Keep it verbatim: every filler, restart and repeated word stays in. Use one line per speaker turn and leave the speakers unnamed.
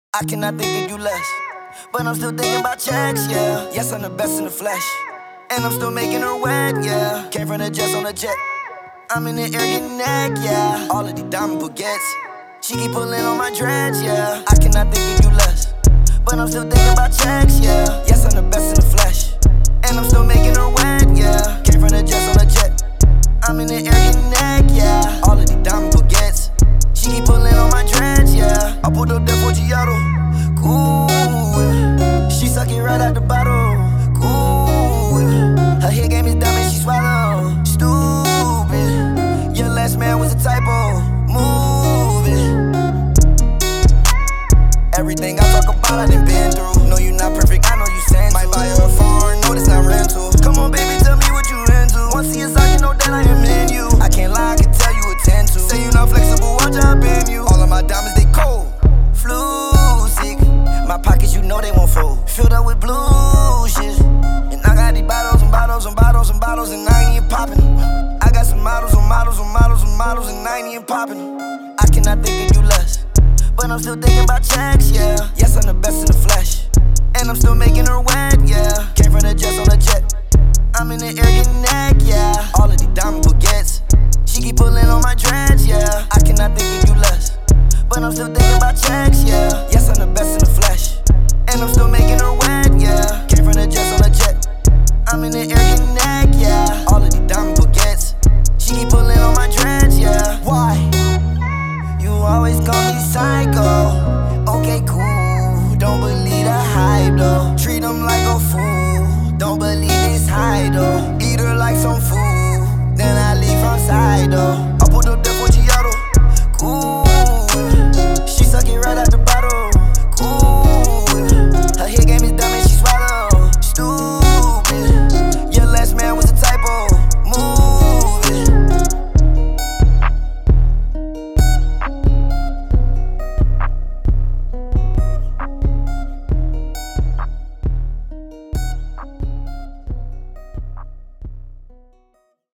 I cannot think of you less, but I'm still thinking about checks, yeah. Yes, I'm the best in the flesh, and I'm still making her wet, yeah. Came from the jets on the jet, I'm in the air getting neck, yeah. All of these diamond baguettes, she keep pulling on my dreads, yeah. I cannot think of you less, but I'm still thinking about checks, yeah. Yes, I'm the best in the flesh, and I'm still making her wet, yeah. Came from the jets on the jet, I'm in the air getting neck, yeah. All of these diamond baguettes, she keep pulling on my dreads, yeah. I pulled up that Foggiato, cool. She suck it right out the bottle, cool. Her hair game is diamond, she swallow, stupid. Your last man was a typo, move it. Everything I talk about, I done been through. Know you not perfect, I know you sent. Might buy her a phone, no, this not rental. Come on, baby, tell me what you into. Once see a sock, you know that I am in you. I can't lie, I can tell you attend to. Say you not flexible, watch I bend you. All of my diamonds, they cold, flu sick. My pockets, you know they won't fold. Filled up with blue shit. And I got these bottles and bottles and bottles and bottles, and I ain't even popping. I got some models and models and models and models, and I ain't even popping. I cannot think of you less, but I'm still thinking about checks, yeah. Yes, I'm the best in the flesh, and I'm still making her wet, yeah. Came from the jets on the jet, I'm in the air getting neck, yeah. All of these diamond baguettes, she keep pulling on my dreads, yeah. I cannot think of you less, but I'm still thinking about checks, yeah. Yes, I'm the best in the flesh, and I'm still making her wet, yeah. Came from the jets on the jet, I'm in the air getting neck, yeah. All of these diamond baguettes, she keep pulling on my dreads, yeah. Why? You always call me psycho. Okay, cool, don't believe the hype though.